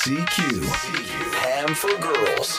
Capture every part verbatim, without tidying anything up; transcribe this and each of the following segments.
シーキュー Ham for Girls。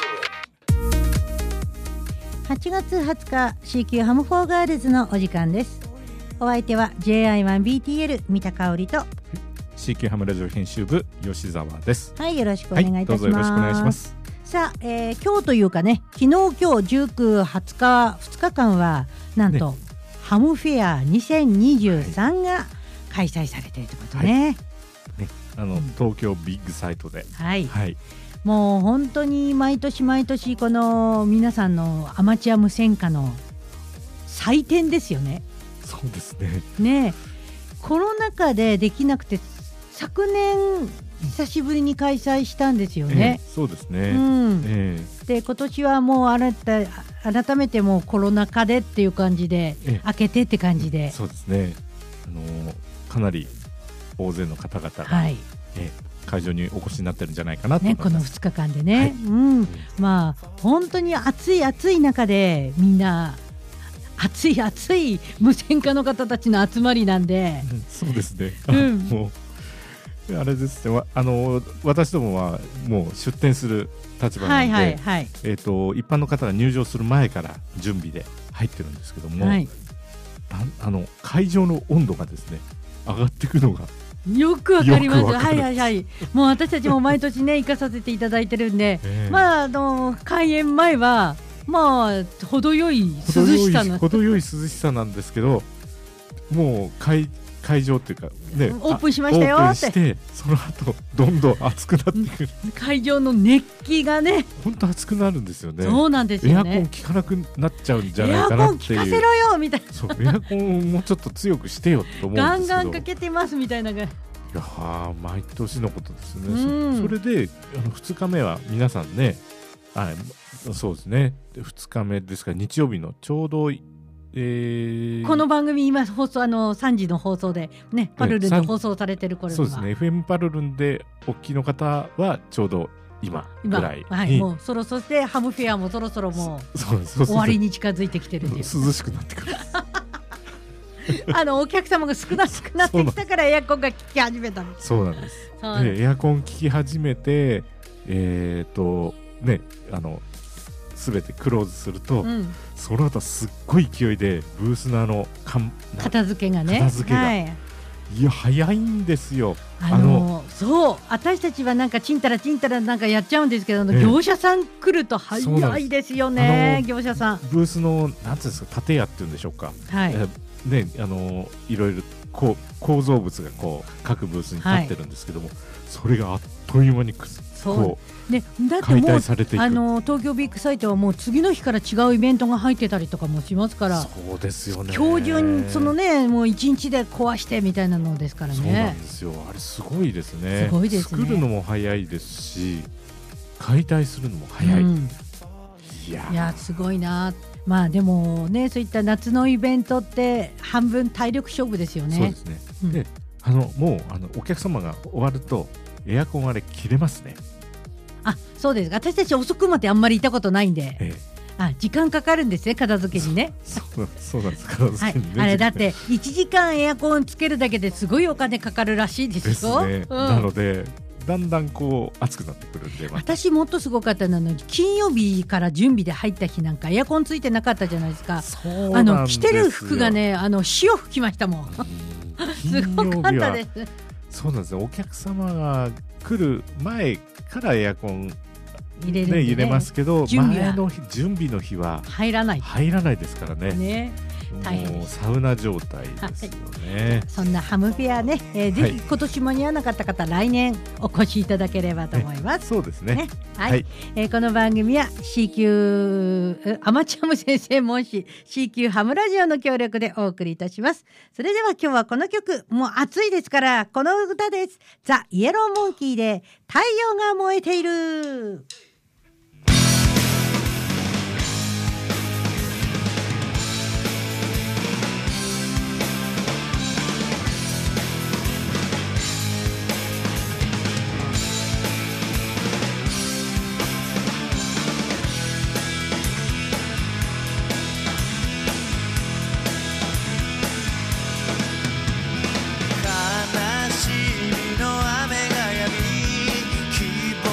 はちがつはつか シーキュー ハムフォーガールズのお時間です。お相手は ジェイアイワンビーティーエル 三田香織とシーキュー ハムラジオ編集部吉澤です。 はい、よろしくお願いいたします。 はい、どうぞよろしくお願いします。 さあ、えー、今日というかね、昨日今日じゅうく、はつかふつかかんはなんと、ね、ハムフェアにせんにじゅうさんが開催されているということね、はいね、あの東京ビッグサイトで、 はい、 はい、 もう本当に毎年毎年この皆さんのアマチュア無線化の祭典ですよね。 そうですね。 ね、コロナ禍でできなくて昨年久しぶりに開催したんですよね、 えー、そうですね、 うんえー、 で今年はもう改, 改めてもうコロナ禍でっていう感じで、えー、開けてって感じで、 そうですね、あのー、かなり大勢の方々が、はい、えー、会場にお越しになってるんじゃないかなと思います、 ね、このふつかかんでね、 はい、 うん、まあ本当に暑い暑い中でみんな暑い暑い無線化の方たちの集まりなんで、 うん、そうですね、 うん、 もうあれですね、あの私どもはもう出店する立場なので、はいはいはい、えーと、一般の方が入場する前から準備で入ってるんですけども、はい、あの会場の温度がですね上がっていくのがよくわかります。はいはいはい。もう私たちも毎年ね行かさせていただいてるんで、えー、まああの開演前はまあ程よい涼しさな程よい涼しさなんですけど、もう会会場っていうかね、 オープンしましたよって、 オープンしてその後どんどん暑くなっていく会場の熱気がね本当暑くなるんですよね。 そうなんですよね。 エアコン効かなくなっちゃうんじゃないかなっていう。 エアコン効かせろよみたいな。 そう、エアコンもうちょっと強くしてよと思うんですけど、 ガンガンかけてますみたいな。いやー、毎年のことですね、うん、そ, それであのふつかめは皆さんね、あ、そうですね、ふつかめですから日曜日のちょうどえー、 この番組今放送あのさんじの放送でねパルルンで放送されてる頃は、 そうですね、 エフエム パルルンでお聞きの方はちょうど今ぐらいに、 はい、もうそろそろしてハムフェアもそろそろもう終わりに近づいてきてるっていう涼しくなってくるあのお客様が少なくなってきたからエアコンが効き始めたんです。 そうなんです。でエアコン効き始めてえっ、ー、とねあの全てクローズすると、うん、その後すっごい勢いでブースのあのかん片付けがね、 片付けが、はい、いや早いんですよ。 あのー、あのそう私たちはなんかちんたらちんたらなんかやっちゃうんですけど、ね、業者さん来ると早いですよね。業者さんブースのなんていうんですか、建屋っていうんでしょうか、はい、ね、あのいろいろこう構造物がこう各ブースに立ってるんですけども、はい、それがあっという間にくこう、 ね、だってもうあの東京ビッグサイトはもう次の日から違うイベントが入ってたりとかもしますから、 そうですよね、 今日中にそのねもういちにちで壊してみたいなのですからね。 そうなんですよ、あれすごいですね。 すごいですね。 作るのも早いですし解体するのも早い、うん、いやいやすごいな。まあでもねそういった夏のイベントって半分体力勝負ですよね。 そうですね、うん、であのもうあのお客様が終わるとエアコンあれ切れますね。 あ、そうです。私たち遅くまであんまりいたことないんで、ええ、あ時間かかるんですね、片付けにね。 そ, そ, そうなんです、片付けにね、 はい、あれだっていちじかんエアコンつけるだけですごいお金かかるらしいですよ。 ですね、うん、なのでだんだんこう暑くなってくるんで、ま、 私もっとすごかったのは金曜日から準備で入った日なんかエアコンついてなかったじゃないですか。 そうなんですよ。 あの着てる服がねあの潮吹きましたもんすごかったです。 そうなんですよ、お客様が来る前からエアコン入れるんでね、 入れますけど準備前の日準備の日は入らない入らないですからね。 ね、大変もうサウナ状態ですよね、はい、 そんなハムフェアね、えーはい、ぜひ今年間に合わなかった方来年お越しいただければと思います。 そうですね、ね、 はいはい、えー、この番組は シーキュー アマチュア無線専門誌 シーキュー ハムラジオの協力でお送りいたします。それでは今日はこの曲、もう暑いですからこの歌です。ザ・イエローモンキーで太陽が燃えている。 悲しみの雨が止み希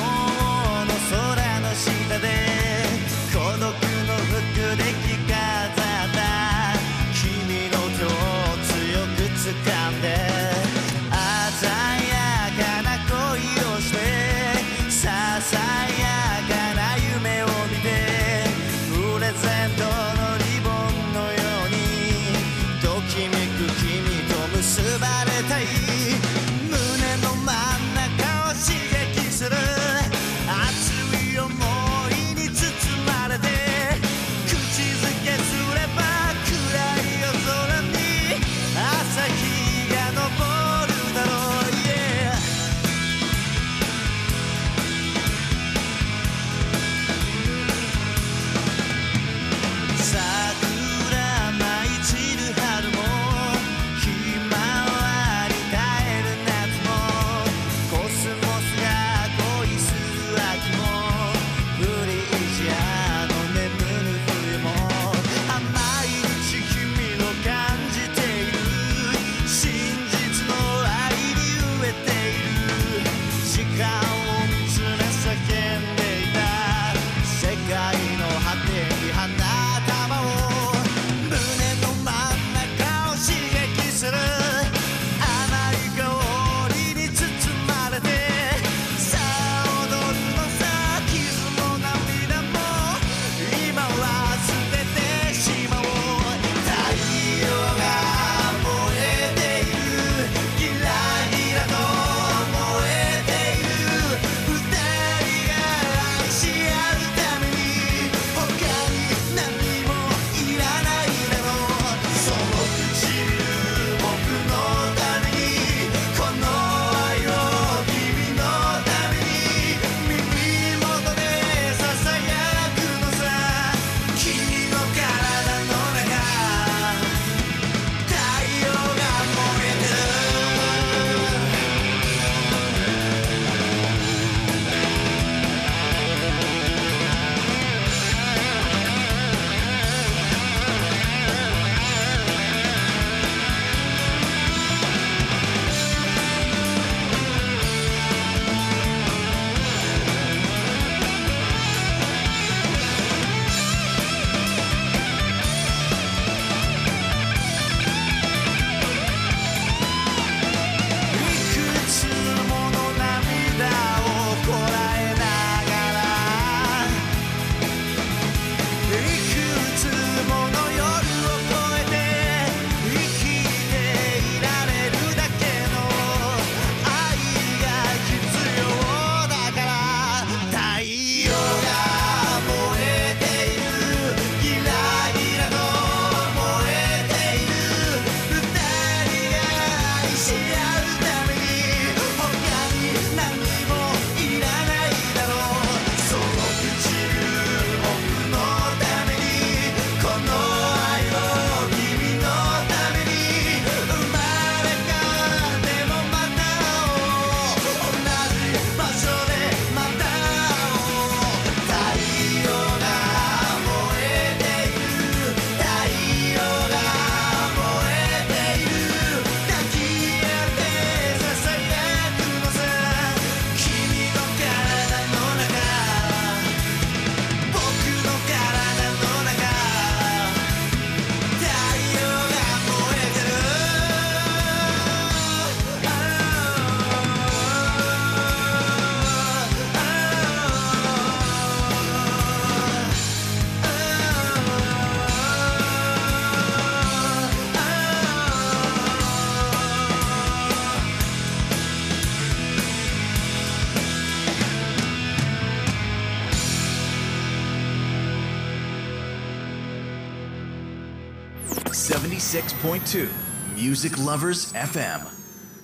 シックスポイントツー Music Lovers エフエム。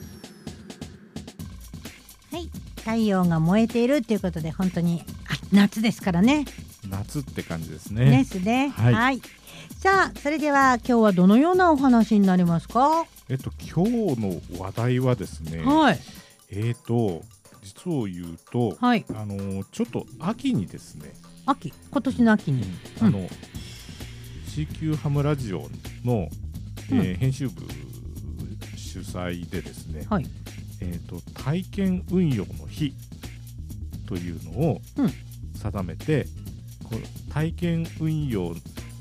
はい、太陽が燃えているということで本当にあ夏ですからね。 夏って感じですね。 ですね。 はい、 はい。さあそれでは今日はどのようなお話になりますか？ えっと今日の話題はですね、 はい、 えっと実を言うと、 はい、 あのちょっと秋にですね、 秋今年の秋に、 うん、あの、うん、シーキュー ハムラジオの、えーうん、編集部主催でですね、はい、えーと、体験運用の日というのを定めて、うん、この体験運用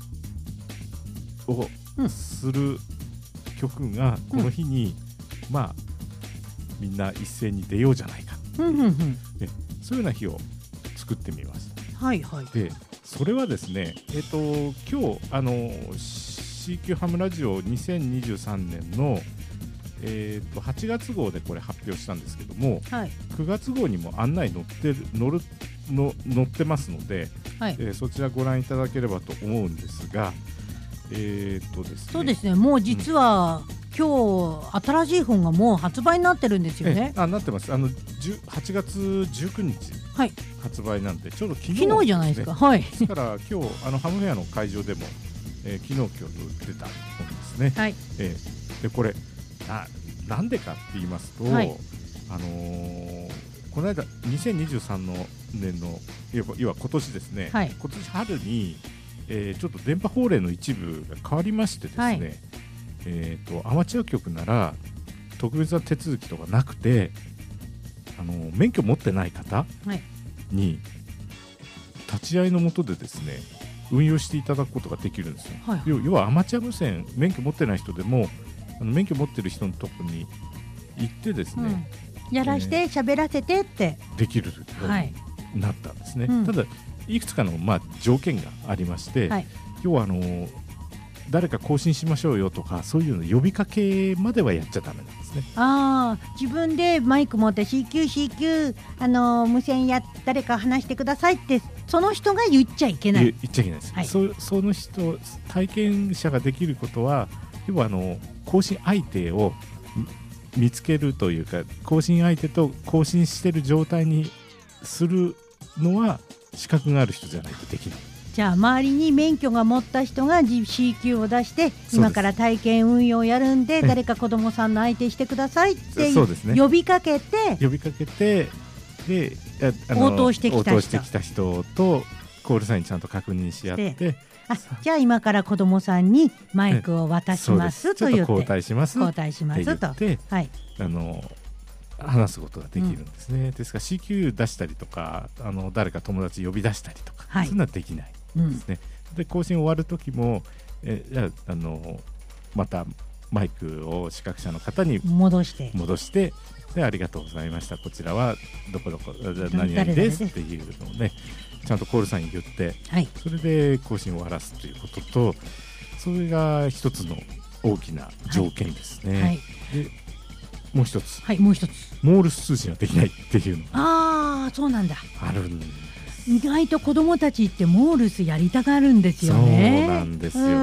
をする曲がこの日に、うん、まあみんな一斉に出ようじゃないか、うんうんうん、でそういうような日を作ってみました。 はいはい、 でそれはですね、えーと、今日あの シーキュー ハムラジオにせんにじゅうさんねんのえー、とはちがつ号でこれ発表したんですけども、はい、くがつ号にも案内載ってる載るの載ってますので、はい、えー、そちらご覧いただければと思うんですが、えーとですね、 そうですね、もう実は、うん、今日新しい本がもう発売になってるんですよね。 あ、なってます。あのはちがつじゅうくにち、はい、発売なんでちょうど昨日、ね、 昨日じゃないですか。はい、 ですから今日あのハムフェアの会場でも、えー、昨日今日出た本ですね。はい、えー、でこれな, なんでかって言いますと、はい、あのー、この間にせんにじゅうさんねんの要は今年ですね、はい、今年春に、えー、ちょっと電波法令の一部が変わりましてですね、はい、えー、とアマチュア局なら特別な手続きとかなくて、あのー、免許持ってない方に立ち会いの下でですね運用していただくことができるんですよ。はい、要, 要はアマチュア無線免許持ってない人でもあの免許持ってる人のところに行ってですね、 うん、やらして喋、えー、らせてってできるようになったんですね。はい、ただいくつかの、まあ、条件がありまして、はい、要はあの誰か更新しましょうよとかそういうの呼びかけまではやっちゃダメなんですね。 あ自分でマイク持って シーキューシーキュー あの無線や誰か話してくださいってその人が言っちゃいけない。 言っちゃいけないです。はい、そ, その人体験者ができることは要はあの更新相手を見つけるというか更新相手と更新している状態にするのは資格がある人じゃないとできない。 じゃあ周りに免許が持った人が シーキュー を出して今から体験運用をやるんで誰か子どもさんの相手してくださいって呼びかけて呼びかけてで応答してきた人、 応答してきた人とコールサインちゃんと確認し合ってあじゃあ今から子どもさんにマイクを渡しますと言って交代します交代しますと言って、はい、あの話すことができるんですね。うん、ですから シーキュー 出したりとかあの誰か友達呼び出したりとか、はい、そういうのはできないですね。うん、で更新終わる時もえじゃあ、あのまたマイクを視覚者の方に戻して戻してでありがとうございましたこちらはどこどこ何々ですっていうのをねちゃんとコールサイン言って、はい、それで更新を終わらすということとそれが一つの大きな条件ですね。はいはい、でもう一つ、 はい、もう一つモールス通信はできないっていうのがああそうなんだあるんです。 意外と子どもたちってモールスやりたがるんですよね。 そうなんですよ。うん、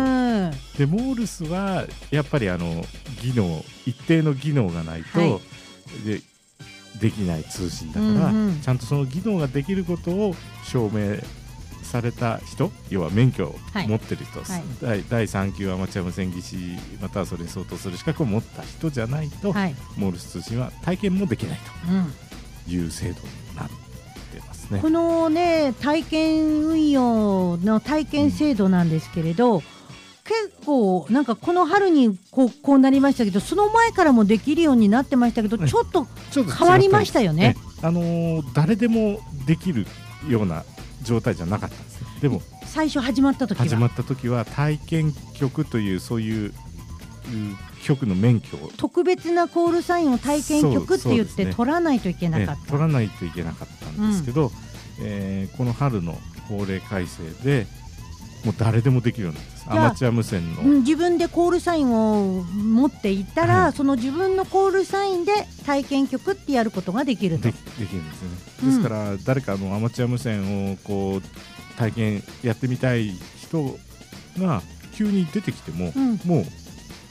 でモールスはやっぱりあの技能一定の技能がないと、はい、でできない通信だから、うんうん、ちゃんとその技能ができることを証明された人要は免許を持ってる人、はいはい、だいさん級アマチュア無線技師またはそれに相当する資格を持った人じゃないと、はい、モールス通信は体験もできないという制度になってますね。 このね体験運用の体験制度なんですけれど、うん、結構なんかこの春にこう、こうなりましたけどその前からもできるようになってましたけど、ね、ちょっと変わりましたよね。ねあのー、誰でもできるような状態じゃなかったんですね。でも最初始まった時は始まった時は体験局というそういう局の免許を特別なコールサインを体験局って言って、ね、取らないといけなかった、ね、 取らないといけなかったんですけど、うんえー、この春の法令改正でもう誰でもできるようになるんです。アマチュア無線の、 うん、自分でコールサインを持っていったら、はい、その自分のコールサインで体験局ってやることができるとで, できるんですよね。ですから、うん、誰かのアマチュア無線をこう体験やってみたい人が急に出てきても、うん、もう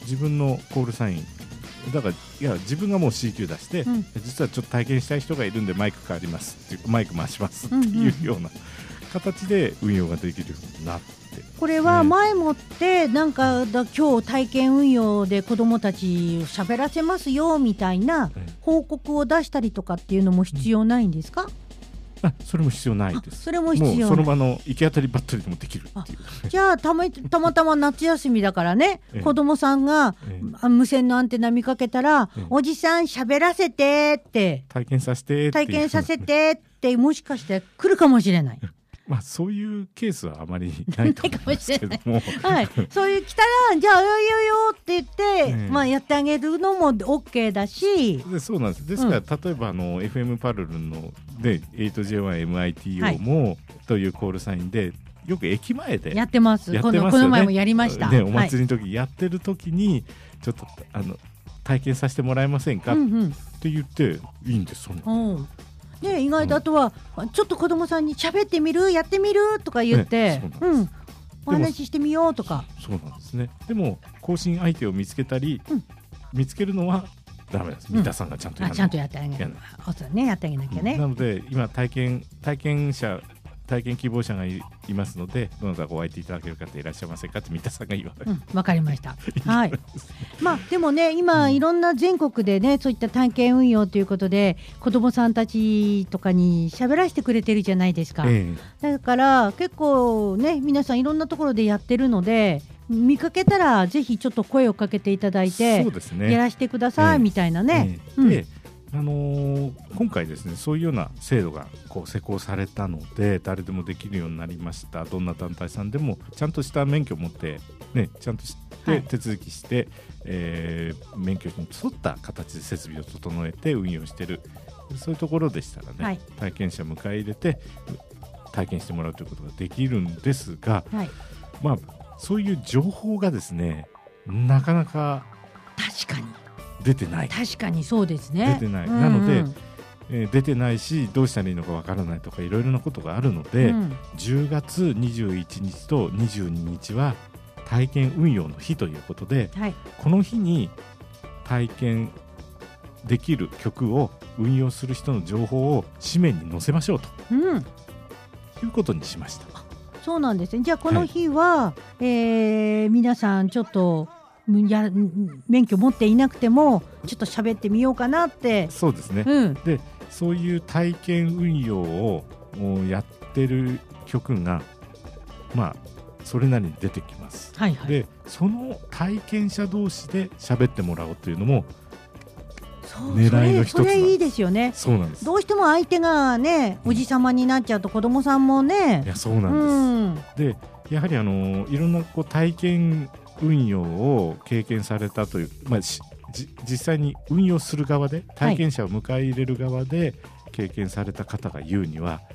自分のコールサインだから、いや自分がもう シーキュー 出して、うん、実はちょっと体験したい人がいるんでマイク変わりますっていうマイク回しますっていうような形で運用ができるようになって、 これは前もってなんかだ今日体験運用で子どもたち喋らせますよみたいな報告を出したりとかっていうのも必要ないんですか？うん、 あそれも必要ないです。 それも必要ない。 もうその場の行き当たりばったりでもできるっていう。 じゃあたま、たまたま夏休みだからね、ええ、子供さんが、ええ、無線のアンテナ見かけたら、ええ、おじさん喋らせてって体験させて体験させてってもしかして来るかもしれない。 まあ、そういうケースはあまりないと思いますけどもはい、そういう来たらじゃあよよよって言って、えーまあ、やってあげるのも OK だし、 でそうなんです。ですから、うん、例えばあの エフエム パルルので エイトジェイワンエムアイティーオー も、はい、というコールサインでよく駅前でやってます。 やってますよね。 この、この前もやりました、 ね、お祭りの時、はい、やってる時にちょっとあの体験させてもらえませんか、うんうん、って言っていいんです。そんな、うんね、意外とあとは、うん、ちょっと子供さんに喋ってみるやってみるとか言って、ね、うん、お話ししてみようとか。 そうなんですね。でも更新相手を見つけたり、うん、見つけるのはダメです。三田さんがちゃんとやる、 うん、ちゃんとやってあげる。そうね、やってあげなきゃね。 なので今体験体験者体験希望者が い, いますので、どなたかお会いいただける方いらっしゃいませんかって三田さんが言われる。わ、 うん、かりました。はい。まあでもね、今いろんな全国でね、そういった体験運用ということで子どもさんたちとかに喋らせてくれてるじゃないですか、ええ、だから結構ね皆さんいろんなところでやってるので、見かけたらぜひちょっと声をかけていただいて、そうですね、やらせてください、ええ、みたいなね、ええ、うん、 であのー、今回ですね、そういうような制度がこう施行されたので誰でもできるようになりました。どんな団体さんでもちゃんとした免許を持って、ね、ちゃんとして手続きして、はい、えー、免許に沿った形で設備を整えて運用している、そういうところでしたらね、はい、体験者を迎え入れて体験してもらうということができるんですが、はい、まあ、そういう情報がですねなかなか確かに出てない。 確かにそうですね。 出てない、うんうん、なので、えー、出てないしどうしたらいいのかわからないとかいろいろなことがあるので、うん、じゅうがつにじゅういちにちとにじゅうににちは体験運用の日ということで、はい、この日に体験できる曲を運用する人の情報を紙面に載せましょうと、うん、いうことにしました。 そうなんですね。じゃあこの日は、はい、えー、皆さんちょっとや免許持っていなくてもちょっと喋ってみようかなって。 そうですね、うん、でそういう体験運用をやってる曲がまあそれなりに出てきます、はいはい、でその体験者同士で喋ってもらおうというのも狙いの一つなんです。それ、それいいですよね。そうなんです。 どうしても相手がねおじさまになっちゃうと子供さんもね、 いやそうなんです、うん、でやはりあのいろんなこう体験運用を経験されたという、まあ、じ実際に運用する側で体験者を迎え入れる側で経験された方が言うには、はい、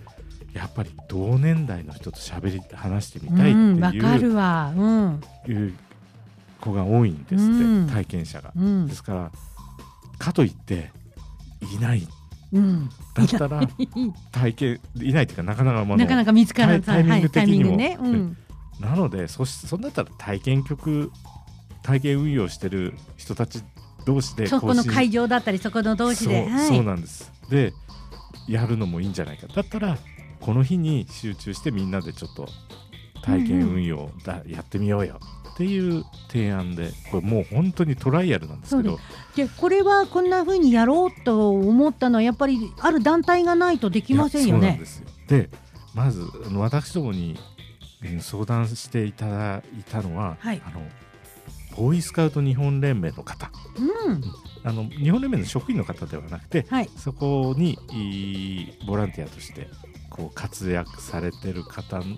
やっぱり同年代の人と喋り話してみたいっていう、うん、 わかるわ、うん、 いう子が多いんですって、うん、体験者が、うん、ですからかといっていない、うん、だったら体験いないというかなかなか、まあ、 なかなか見つからないタイミング的にも、 はい、ね、うん、 なので そ, そんだったら体験曲体験運用してる人たち同士でそこの会場だったりそこの同士でそう、はい、そうなんです。でやるのもいいんじゃないか。だったらこの日に集中してみんなでちょっと体験運用だ、うんうん、やってみようよっていう提案で、これもう本当にトライアルなんですけど、 でこれはこんな風にやろうと思ったのはやっぱりある団体がないとできませんよね。 そうなんですよ。でまずあの私どもに相談していただいたのは、はい、あのボーイスカウト日本連盟の方、うん、あの日本連盟の職員の方ではなくて、はい、そこにボランティアとしてこう活躍されてる方が、うん、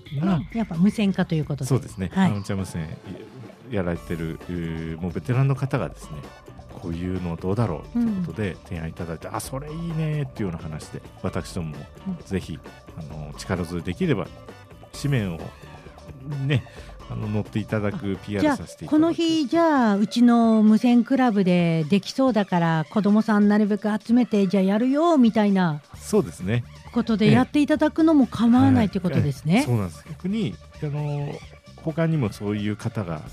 やっぱ無線化ということで、 そうですね、はい、アマチュア無線やられてるもうベテランの方がですね、こういうのどうだろうということで提案いただいて、うん、あそれいいねっていうような話で私どももぜひ、うん、あの力添えできれば紙面をねあの乗っていただく ピーアール させていただく。 この日じゃあうちの無線クラブでできそうだから子どもさんなるべく集めてじゃあやるよみたいなそうですねことでやっていただくのも構わないということですね、 はいはい、そうなんです。逆にあの他にもそういう方が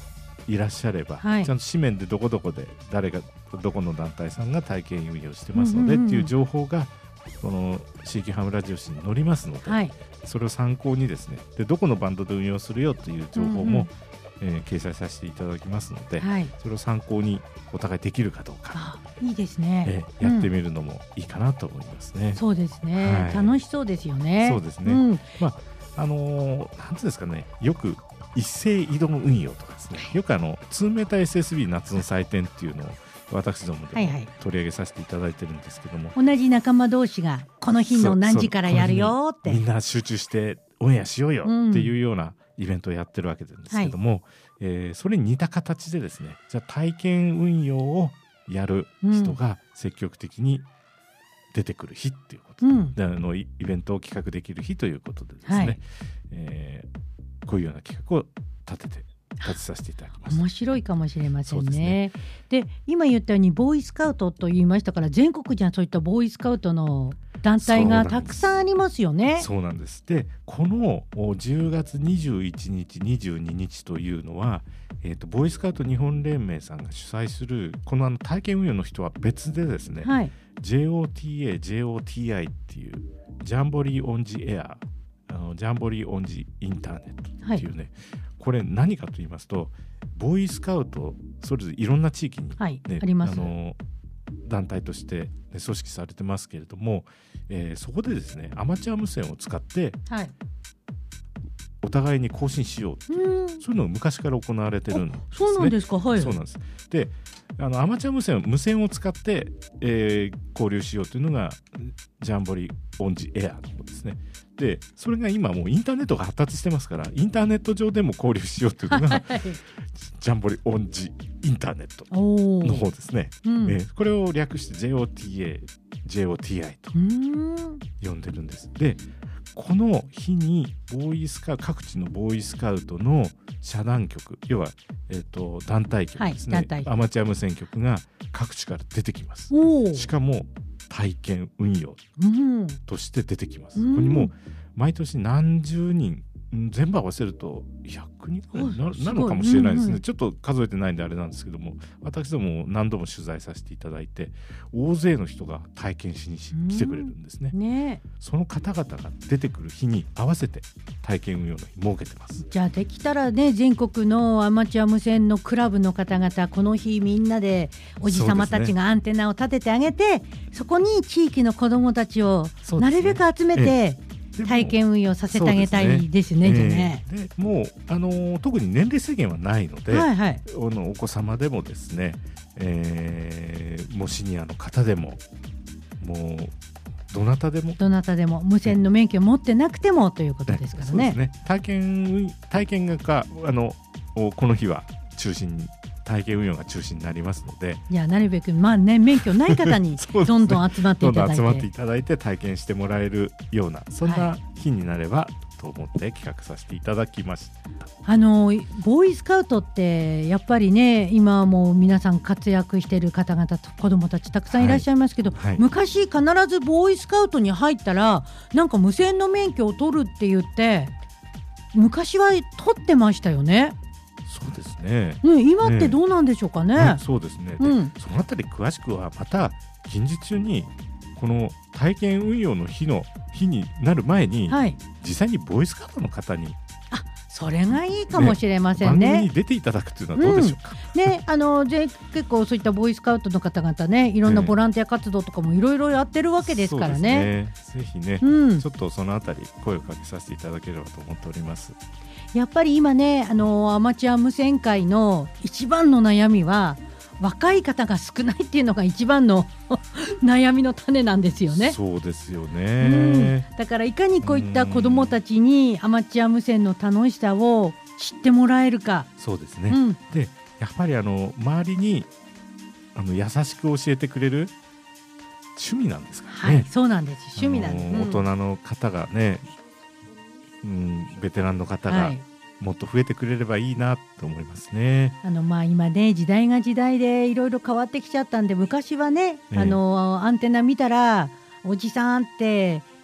いらっしゃれば、はい、ちゃんと紙面でどこどこで誰がどこの団体さんが体験運用してますので、うんうんうん、っていう情報がこの シーキュー ハムラジオ誌に載りますので、はい、それを参考にですね、でどこのバンドで運用するよという情報も、うんうん、えー、掲載させていただきますので、はい、それを参考にお互いできるかどうか、 あ、いいですね、 えー、やってみるのもいいかなと思いますね、 うん、そうですね、はい、楽しそうですよね。 そうですね、うん、まああのー、なんていうんですかね、よく一斉移動運用とかですね、よくあの ツーメーターエスエスビー 夏の祭典っていうのを私どもでも取り上げさせていただいてるんですけども、 はいはい、同じ仲間同士がこの日の何時からやるよってみんな集中してオンエアしようよっていうようなイベントをやってるわけなんですけども、はい、えー、それに似た形でですね、じゃあ体験運用をやる人が積極的に出てくる日っていうことで、うん、であのイベントを企画できる日ということでですね、はい、えー、こういうような企画を立てて立てさせていただきます。 面白いかもしれませんね。で、今言ったようにボーイスカウトと言いましたから、全国じゃそういったボーイスカウトの団体がたくさんありますよね。 そうなんです。で、このじゅうがつにじゅういちにちにじゅうににちというのは、えーと、ボーイスカウト日本連盟さんが主催するこのあの体験運用の人は別でですね、はい、ジェイオーティーエー、ジェイオーティーアイ っていうジャンボリーオンジエア、あのジャンボリーオンジインターネットっていうね、はい、これ何かと言いますと、ボーイスカウトそれぞれいろんな地域に、ね、はい、あります。あの団体として、ね、組織されてますけれども、えー、そこでですねアマチュア無線を使って、はい、お互いに更新しようっていう、そういうのが昔から行われてるんですね。 そうなんですか。はい、 そうなんです。で、あのアマチュア無線無線を使って、えー、交流しようというのがジャンボリーオンジエアの方ですね。で、それが今もうインターネットが発達してますから、インターネット上でも交流しようというのが、はい、ジャンボリーオンジインターネットの方ですね、うん、えー、これを略して ジェイオーティーエー、ジェイオーティーアイ と呼んでるんです。で、この日にボーイスカ各地のボーイスカウトの社団局、要は、えーと、団体局ですね、はい、アマチュア無線局が各地から出てきます。しかも体験運用として出てきます、うん、ここにも毎年何十人、全部合わせるとひゃくにんくらい な, なるかもしれないですね、うんうん、ちょっと数えてないんであれなんですけども、私ども何度も取材させていただいて、大勢の人が体験しに来てくれるんですね、うんね、その方々が出てくる日に合わせて体験運用の日設けてます。 じゃあできたらね、全国のアマチュア無線のクラブの方々、この日みんなでおじさまたちがアンテナを立ててあげて、 そ,、ね、そこに地域の子どもたちをなるべく集めて、ええ、体験運用させてあげたいですね。じゃあね、 えー、でもう、あのー、特に年齢制限はないので、はいはい、お, のお子様でもですね、えー、もうシニアの方でももうどなたでもどなたでも無線の免許を持ってなくてもということですからね。そうですね、 体験体験があのこの日は中心に体験運用が中心になりますので、 いや、なるべく、まあね、免許ない方にどんどん集まっていただいて、どんどん集まっていただいて体験してもらえるような、そんな日になればと思って企画させていただきました。 あのボーイスカウトってやっぱりね、今もう皆さん活躍している方々と子どもたちたくさんいらっしゃいますけど、はいはい、昔必ずボーイスカウトに入ったらなんか無線の免許を取るって言って昔は取ってましたよね。 そうですね、 ね、今ってどうなんでしょうかね。ね、 そうですね、で、うん、そのあたり詳しくはまた近日中にこの体験運用の日の日になる前に、はい、実際にボーイスカウトの方に、 あ、それがいいかもしれませんね。 番組に出ていただくというのはどうでしょうか。 うん、ね、あの結構そういったボーイスカウトの方々ね、いろんなボランティア活動とかもいろいろやってるわけですからね。 そうですね、ぜひね、うん、ちょっとそのあたり声をかけさせていただければと思っております。 やっぱり今ね、あのアマチュア無線界の一番の悩みは若い方が少ないっていうのが一番の悩みの種なんですよね。 そうですよね、 うん、だからいかにこういった子どもたちにアマチュア無線の楽しさを知ってもらえるか。 そうですね、うん、でやっぱりあの周りにあの優しく教えてくれる趣味なんですかね。 はい、そうなんです、趣味なんです、うん、 大人の方がね、うん、ベテランの方がもっと増えてくれればいいなと思いますね。 あのまあ今ね、時代が時代でいろいろ変わってきちゃったんで、昔はね、えー、あのアンテナ見たらおじさんって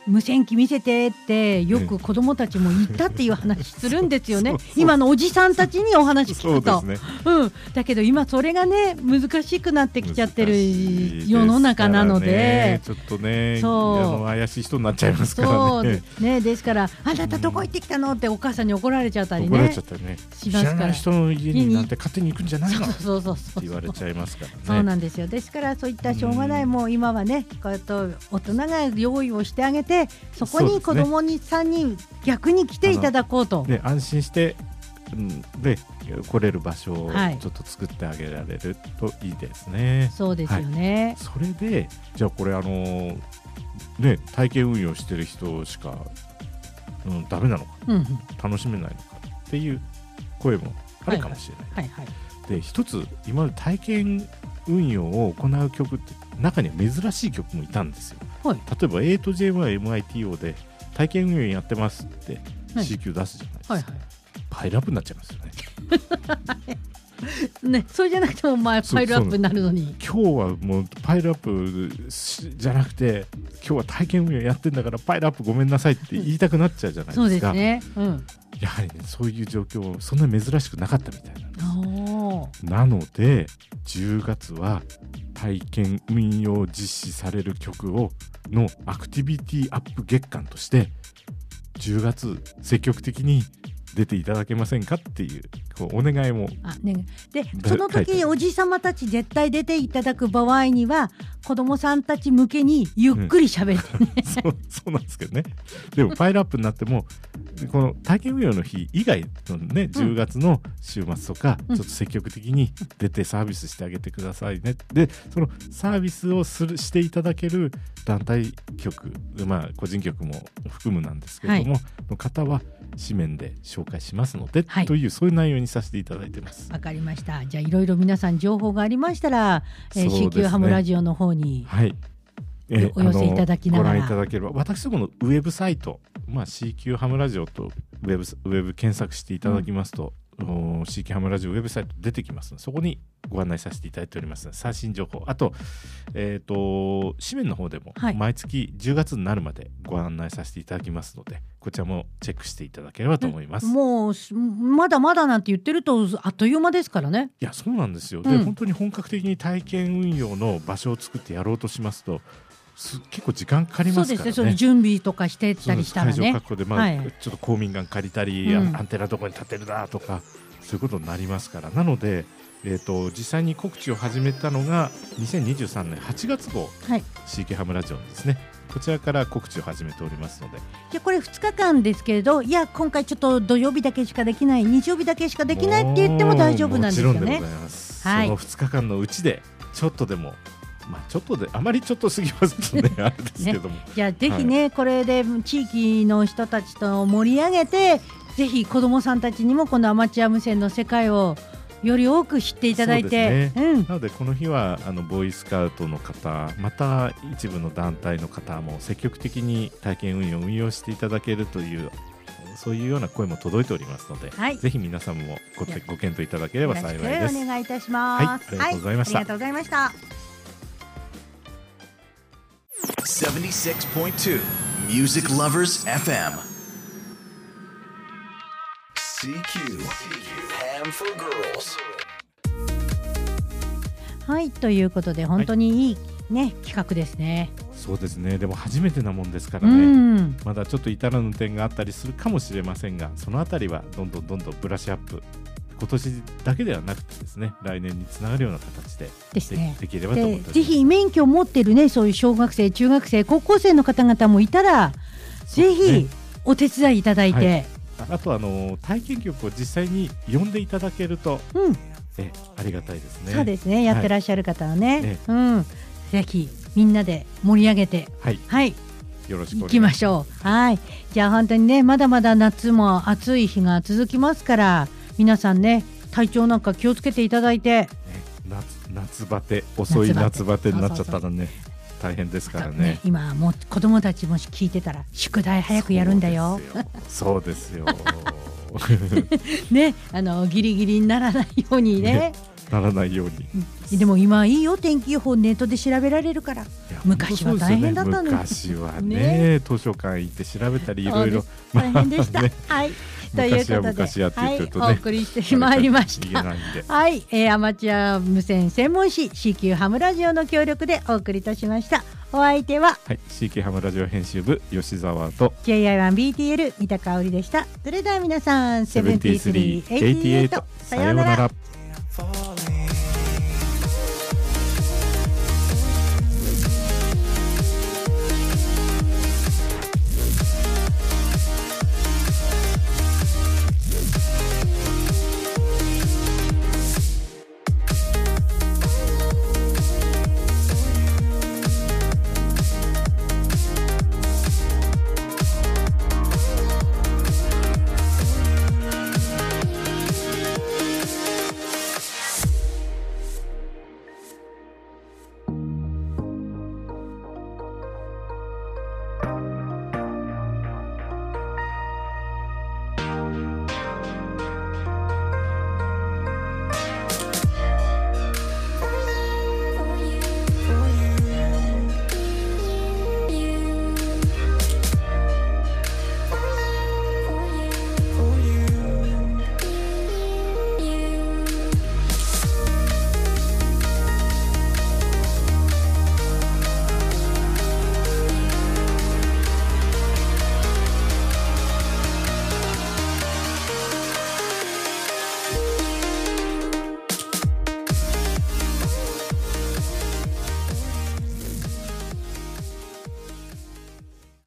無線機見せてってよく子どもたちも言ったっていう話するんですよね。そうそうそう、今のおじさんたちにお話聞くとそうですね、うん、だけど今それがね難しくなってきちゃってる世の中なので、 ちょっとねそうあの怪しい人になっちゃいますからね。 そうですね。ですからあなたどこ行ってきたのってお母さんに怒られちゃったりね、 怒られちゃったりねしますから、知らない人の家になんて勝手に行くんじゃないのって言われちゃいますからね。 そうなんですよ。ですからそういったしょうがない、もう今はねこうやって大人が用意をしてあげて、そこに子どもにさんにん逆に来ていただこうと、 で安心して、うん、で来れる場所をちょっと作ってあげられるといいですね、はい、 そうですよね、 はい、それでじゃあこれあのーね、体験運用してる人しか、うん、ダメなのか、うんうん、楽しめないのかっていう声もあるかもしれない、はいはいはい、で一つ今まで体験運用を行う曲って中には珍しい曲もいたんですよ、はい、例えば エイトジェイワイエムアイティーオー で体験運用やってますって シーキュー 出すじゃないですか、はいはいはい、パイルアップになっちゃいますよねね、それじゃなくても前パイルアップになるのに、 今日はもうパイルアップじゃなくて今日は体験運用やってんだからパイルアップごめんなさいって言いたくなっちゃうじゃないですか、そうですね、うん、やはりねそういう状況そんなに珍しくなかったみたいなんです。なのでじゅうがつは体験運用実施される曲をのアクティビティアップ月間としてじゅうがつ積極的に出ていただけませんかっていう、こうお願いもあ、ね、でその時おじさまたち絶対出ていただく場合には子どもさんたち向けにゆっくり喋ってね、うん、 そう、そうなんですけどね。でもパイルアップになってもこの体験運用の日以外のねじゅうがつの週末とか、うん、ちょっと積極的に出てサービスしてあげてくださいね。でそのサービスをするしていただける団体局、まあ個人局も含むなんですけれども、はい、の方は紙面で紹介しますので、はい、というそういう内容にさせていただいてます。 わかりました。じゃあいろいろ皆さん情報がありましたら、えー、シーキュー ハムラジオの方に、はい、えー、お寄せいただきながらご覧いただければ、私どものウェブサイト、まあ、シーキュー ハムラジオとウェブ、ウェブ検索していただきますと、うん、シーキュー ハムラジオウェブサイト出てきますので、そこにご案内させていただいております最新情報、あと、えーと、紙面の方でも毎月じゅうがつになるまでご案内させていただきますので、こちらもチェックしていただければと思います。 もうまだまだなんて言ってるとあっという間ですからね。 いやそうなんですよ、うん、で本当に本格的に体験運用の場所を作ってやろうとしますと結構時間かかりますからね。そうですね、それ準備とかしてったりしたらね、 会場確保で、まあはい、ちょっと公民館借りたり、うん、アンテナどこに立てるだとかそういうことになりますから、なので、えーと、実際に告知を始めたのがにせんにじゅうさんねんはちがつ号、はい、シーキュー ハムラジオですね。こちらから告知を始めておりますので、 じゃこれふつかかんですけれど、いや今回ちょっと土曜日だけしかできない、日曜日だけしかできないって言っても大丈夫なんですよね。 もちろんでございます、はい、そのふつかかんのうちでちょっとでも、まあ、ちょっとであまりちょっと過ぎますとねあれですけども、ね、 じゃあぜひね、はい、これで地域の人たちと盛り上げて、ぜひ子どもさんたちにもこのアマチュア無線の世界をより多く知っていただいて、 そうですね、うん、なのでこの日はあのボーイスカウトの方、また一部の団体の方も積極的に体験運用を運用していただけるというそういうような声も届いておりますので、はい、ぜひ皆さんも ご, ご検討いただければ幸いです。 お願いいたします。 はい、ありがとうございました。 はい、ありがとうございました。 セブンティシックスポイントツー Music Lovers エフエム シーキュー Ham for Girls。 はい、ということで本当にいい、ね、はい、企画ですね。 そうですね。でも初めてなもんですからね、うん、まだちょっと至らぬ点があったりするかもしれませんが、そのあたりはどんどんどんどんブラッシュアップ、今年だけではなくてですね、来年につながるような形で で, す、ね、で, できればと思っております。 ぜひ免許を持っているね、そういう小学生、中学生、高校生の方々もいたら、ぜひお手伝いいただいて、はい、 あとあの体験曲を実際に呼んでいただけると、うん、えありがたいですね。 そうですね、やってらっしゃる方はね、はい、うん、ぜひみんなで盛り上げて、はい、はい、 よろしくお願いします。 行きましょう。はい、じゃあ本当にね、まだまだ夏も暑い日が続きますから、皆さんね、体調なんか気をつけていただいて、ね、 夏, 夏バテ遅い夏バテになっちゃったらね、大変ですから ね, ね今もう子供たちもし聞いてたら宿題早くやるんだよ。 そうですよね、あのギリギリにならないようにね、 ね、 ならないように。 でも今いいよ、天気予報ネットで調べられるから。昔は大変だったのに、 ね、昔は ね, ね図書館行って調べたりいろいろ大変でした、ね、はい、ということで昔は昔はって言ってるとね、 はい、お送りしてまいりましたはい、えー、アマチュア無線専門誌 シーキュー ハムラジオの協力でお送りいたしました。お相手は、 はい、シーキュー ハムラジオ編集部吉澤とジェイアイワンビーティーエル 三田香織でした。それでは皆さん、セブンティースリー、エイティエイト、さようなら。